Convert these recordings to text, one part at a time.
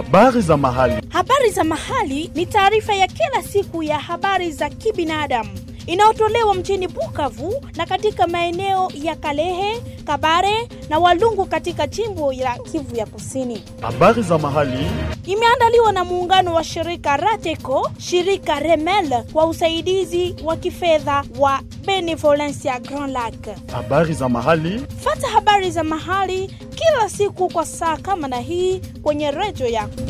Habari za mahali. Habari za mahali ni taarifa ya kila siku ya habari za kibinadamu inayotolewa mjini Bukavu na katika maeneo ya Kalehe, Kabare na Walungu katika jimbo la Kivu ya Kusini. Habari za mahali imeandaliwa na muungano wa shirika Rateco, shirika Remel kwa usaidizi wa kifedha wa Benevolencia Grand Lac. Habari za mahali. Fuata habari za mahali kila siku kwa saa kama na hii kwenye redio yako.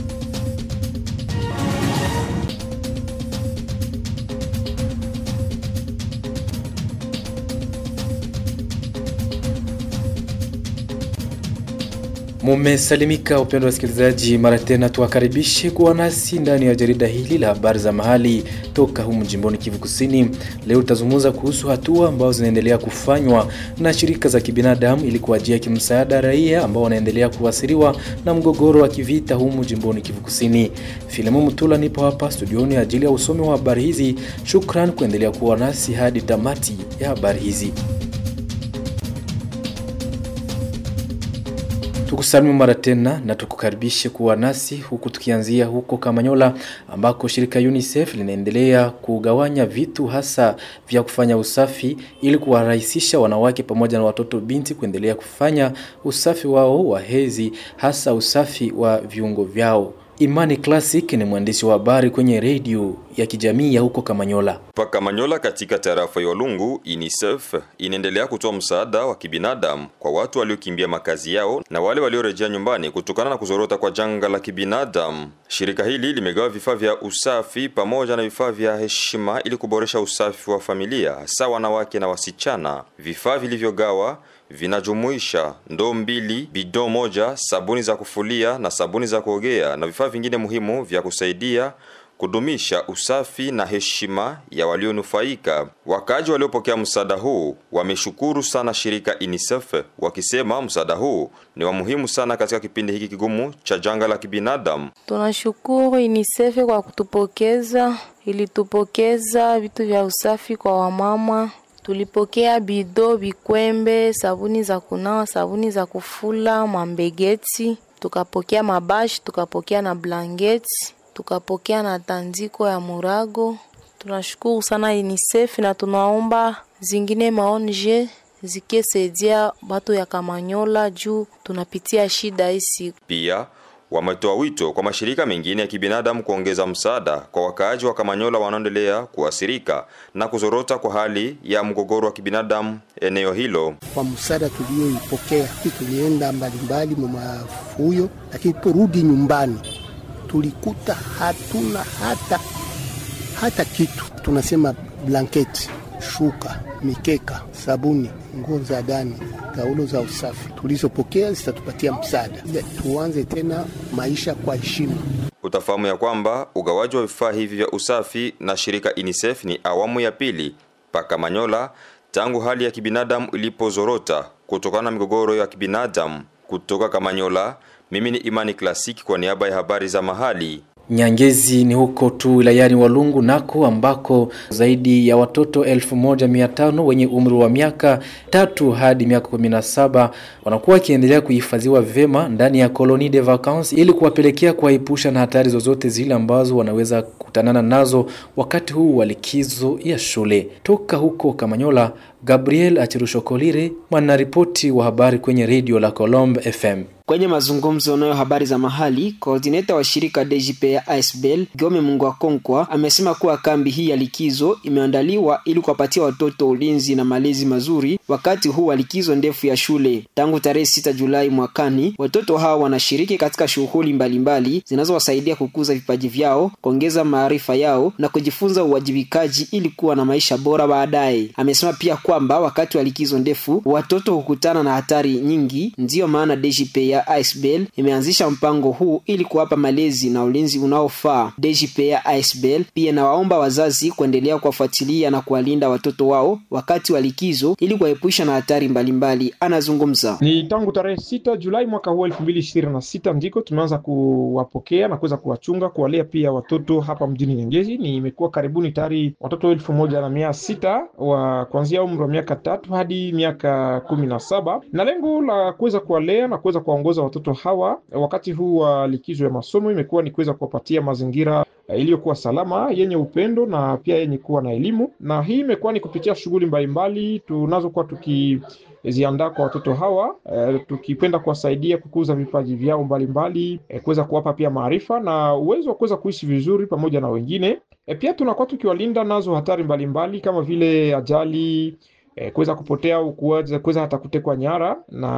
Mumesalimika upendo wa wasikilizaji, mara tena tuwakaribishe kuwa nasi ndani ya jarida hili la habari za mahali toka humu jimboni Kivu Kusini. Leo tutazungumza kuhusu hatua ambazo zinaendelea kufanywa na shirika za kibinadamu ili kuwajia kimsaada raia ambao wanaendelea kuathiriwa na mgogoro wa kivita humu jimboni Kivu Kusini. Filemu Mutula nipo hapa studioni ajili ya usomi wa habari hizi. Shukran kuendelea kuwa nasi hadi tamati ya habari hizi. Tukusalimu mara tena na tukukaribishe kuwa nasi huku tukianzia huko Kamanyola ambako shirika UNICEF linaendelea kugawanya vitu hasa vya kufanya usafi ili kuwarahisisha wanawake pamoja na watoto binti kuendelea kufanya usafi wao wa hedhi, hasa usafi wa viungo vyao. Imani Classic ni mwandishi wa habari kwenye radio ya kijamii ya huko Kamanyola. Pa Kamanyola katika tarafa ya Walungu, UNICEF inaendelea kutoa msaada wa kibinadamu kwa watu waliokimbia makazi yao na wale waliorejea nyumbani kutokana na kuzorota kwa janga la kibinadamu. Shirika hili limegawa vifaa vya usafi pamoja na vifaa vya heshima ili kuboresha usafi wa familia, hasa wanawake na wasichana. Vifaa vilivyogawa vinajumuisha ndoo 2, bidon 1, sabuni za kufulia na sabuni za kuogea na vifaa vingine muhimu vya kusaidia kudumisha usafi na heshima ya walionufaika. Wakaji waliopokea msaada huu wameshukuru sana shirika UNICEF wakisema msaada huu ni wa muhimu sana katika kipindi hiki kigumu cha janga la kibinadamu. Tunashukuru UNICEF kwa kutupokeza, ilitupokeza vitu vya usafi kwa wamama. Tulipokea bido, bikwembe, sabuni za kunawa, sabuni za kufula, mambegeti, tukapokea mabashi, tukapokea na blanketi, tukapokea na tandiko ya murago. Tunashukuru sana UNICEF na tunaomba zingine maonje zikisaidia watu ya Kamanyola juu tunapitia shida hizi. Pia wametoa wito kwa mashirika mengine ya kibinadamu kuongeza msaada kwa wakaaji wa Kamanyola wanaoendelea kuathirika na kuzorota kwa hali ya mgogoro wa kibinadamu eneo hilo. Kwa msaada tulioipokea, tulienda mbalimbali mmafuyo, lakini porudi nyumbani tulikuta hatuna hata kitu. Tunasema blanketi, shuka, mikeka, sabuni, nguo za ndani, taulo za usafi. Tulizopokea zitatupatia msaada. Tuanze tena maisha kwa heshima. Utafahamu ya kwamba ugawaji wa vifaa hivi vya usafi na shirika UNICEF ni awamu ya pili pa Kamanyola tangu hali ya kibinadamu ilipozorota kutokana na migogoro ya kibinadamu. Kutoka Kamanyola, mimi ni Imani Classic kwa niaba ya habari za mahali. Nyangezi ni huko tu wilayani Walungu nako ambako zaidi ya watoto 1500 wenye umri wa miaka 3 hadi miaka 17 wanakuwa kiendelea kuhifadhiwa vema ndani ya Colonie de Vacances ili kuwapelekea kuwaepusha na hatari zozote zile ambazo wanaweza kukutanana nazo wakati huu wa likizo ya shule. Toka huko Kamanyola, Gabriel Achirushokolire, mwanaripoti wa habari kwenye radio la Colombe FM. Kwenye mazungumzo nayo habari za mahali, coordinator wa shirika DGP ya ASBL, Gome Mungwakonkwa, amesema kuwa kambi hii ya likizo imeandaliwa ili kuwapatia watoto ulinzi na malezi mazuri wakati huu wa likizo ndefu ya shule. Tangu tarehe 6 Julai mwakani, watoto hawa wanashiriki katika shughuli mbalimbali zinazowasaidia kukuza vipaji vyao, kuongeza maarifa yao na kujifunza uwajibikaji ili kuwa na maisha bora baadaye. Amesema pia kwamba wakati wa likizo ndefu watoto hukutana na hatari nyingi, ndio maana DGP ya ASBL imeanzisha mpango huu ili kuwapa malezi na ulinzi unaofaa. DGP ya ASBL pia nawaomba wazazi kuendelea kuwafuatilia na kuwalinda watoto wao wakati wa likizo ili kuwaepusha na hatari mbalimbali. Anazungumza. Ni tangu tarehe 6 Julai mwaka huu 2026 ndiko tumeanza kuwapokea na kuweza kuwachunga, kuwalea pia watoto hapa mjini Nyangezi. Ni imekuwa karibuni tayari watoto 1600 wa kuanzia umri umri wa miaka 3 hadi miaka 17, na lengo la kuweza kuwalea na kuweza kuwaongoza watoto hawa wakati huu wa likizo ya masomo imekuwa ni kuweza kuwapatia mazingira iliyokuwa salama, yenye upendo na pia yenye kuwa na elimu. Na hii imekuwa ni kupitia shughuli mbalimbali tunazokuwa tukiziandaa kwa watoto hawa, tukipenda kuwasaidia kukuza vipaji vyao mbalimbali, kuweza kuwapa pia maarifa na uwezo wa kuweza kuishi vizuri pamoja na wengine. Pia tunakuwa tukiwalinda nazo hatari mbalimbali kama vile ajali, kuweza kupotea au kuweza hata kutekwa nyara.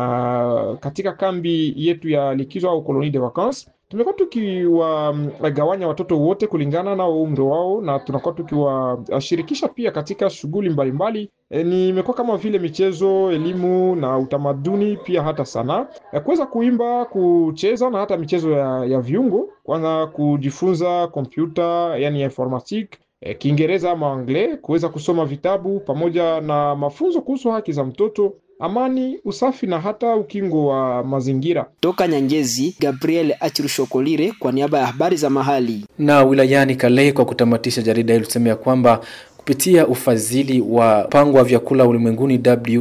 Na katika kambi yetu ya likizo au colonie de vacances tumekuwa tukiwagawanya watoto wote kulingana na umri wao, na tunakuwa tukiwashirikisha pia katika shughuli mbalimbali. Nimekuwa kama vile michezo, elimu na utamaduni, pia hata sanaa, kuweza kuimba, kucheza na hata michezo ya viungo, kwanza kujifunza kompyuta yani informatique, Kiingereza ama Anglais, kuweza kusoma vitabu pamoja na mafunzo kuhusu haki za mtoto, amani, usafi na hata ukingo wa mazingira. Toka Nyangezi, Gabriel Achirushokolire kwa niaba ya habari za mahali. Na wilayani Kalehe, kwa kutamatisha jarida hili tuseme ya kwamba kupitia ufadhili wa mpango wa vyakula ulimwenguni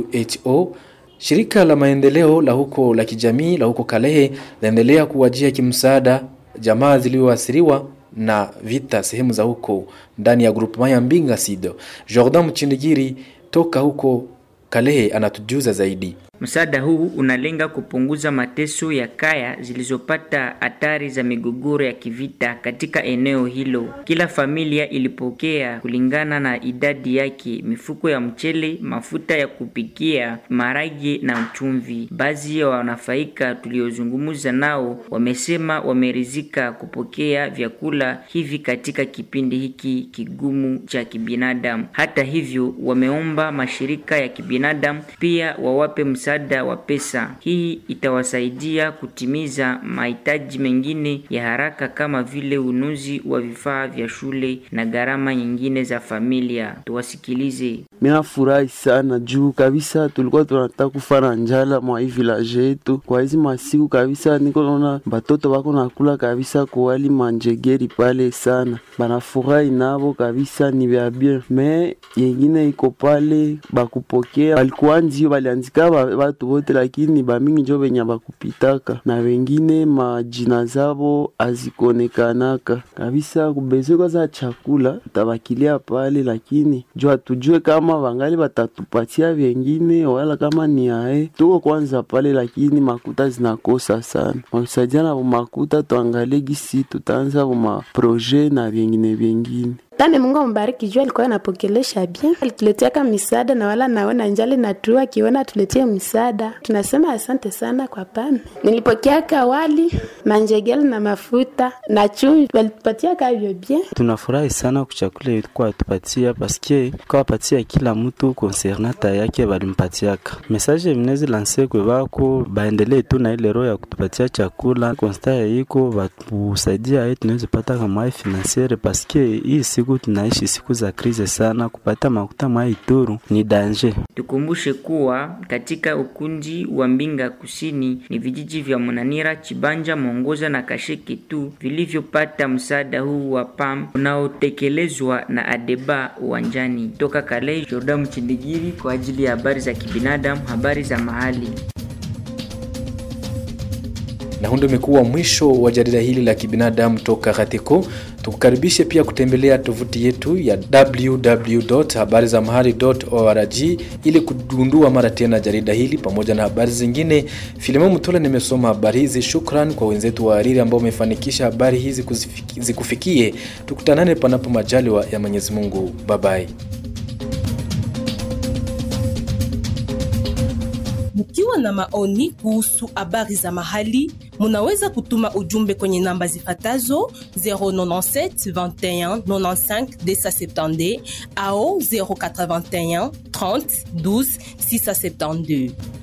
WHO, shirika la maendeleo la huko la kijamii la huko Kalehe laendelea kuwajia kimsaada jamaa zilizoathiriwa na vita sehemu za huko ndani ya grupu ya Mbinga Sido. Jordan Mchindigiri toka huko Kalehe anatujuza zaidi. Msaada huu unalenga kupunguza mateso ya kaya zilizopata hatari za migogoro ya kivita katika eneo hilo. Kila familia ilipokea kulingana na idadi yake mifuko ya mchele, mafuta ya kupikia, maragi na chumvi. Baadhi ya wanafaika tuliozungumza nao wamesema wameridhika kupokea vyakula hivi katika kipindi hiki kigumu cha kibinadamu. Hata hivyo, wameomba mashirika ya kibinadamu pia wawape msaada wa pesa. Hii itawasaidia kutimiza mahitaji mengine ya haraka kama vile ununuzi wa vifaa vya shule na gharama nyingine za familia. Tuwasikilize. Mimi furahi sana juu kabisa tulikuwa tunataka kufana njala mwa hii village yetu. Kwa hizi masiku kabisa niko naona batoto wako nakula kabisa kwa wali manjegeri pale sana. Banafurahi nabo kabisa, ni vya bien. Me yengine iko pale bakupokea walikuwa ndio walianzika watu wote, lakini bamingi njo benya bakupitaka na wengine majina zabo azikonekanaka kabisa. Kubeze kwa za chakula tabakilia pale, lakini jua tujue kama wangali batatupatia wengine wala kama ni ae tuko kwanza pale, lakini makuta zinakosa sana. Msajana wa makuta tuangalie gisi tutaanza wa projet na vingine. Tane Mungu ambariki, jua alikuwa anapokelesha bien. Alituletea kama misaada na wala naona njali na tu akiona tuletea misaada. Tunasema asante sana kwa PAM. Nilipokea kawali, manjegel na mafuta na chumvi, walitupatia kavyo bien. Tunafurahi sana kwa chakula ilikuwa tupatia paske kwa patia kila mtu concernata yake balimpatiaka. Message mnezi lancer kwa wako baendelee tu na ile roho ya kutupatia chakula. Constat yiko batusaidia yetu tunaweza pata kama financiere paske hii siku tunaishi siku za krize sana, kupata makuta mwa Ituru ni danger. Tukumbushe kuwa katika ukundi wa Mbinga Kusini ni vijiji vya Munanira, Chibanja, Mongoza na Kasheke tu vilivyopata msaada huu wa PAM unaotekelezwa na Adeba Uwanjani. Toka Kalehe, Jordan Mchindigiri kwa ajili ya habari za kibinadamu, habari za mahali. Na hundo imekuwa mwisho wa jarida hili la kibinadamu toka Gateko. Tukukaribishe pia kutembelea tovuti yetu ya www.habarizamahali.org ili kugundua mara tena jarida hili pamoja na habari zingine. Filimo Mutula nimesoma habari hizi. Shukran kwa wenzetu wa hariri ambao wamefanikisha habari hizi zikufikie. Tukutanane panapo majaliwa ya Mwenyezi Mungu. Bye bye. Mkiwa na maoni kuhusu habari za mahali, munaweza kutuma ujumbe kwenye namba zifatazo 097 21 95 270 au 081 30 12 672.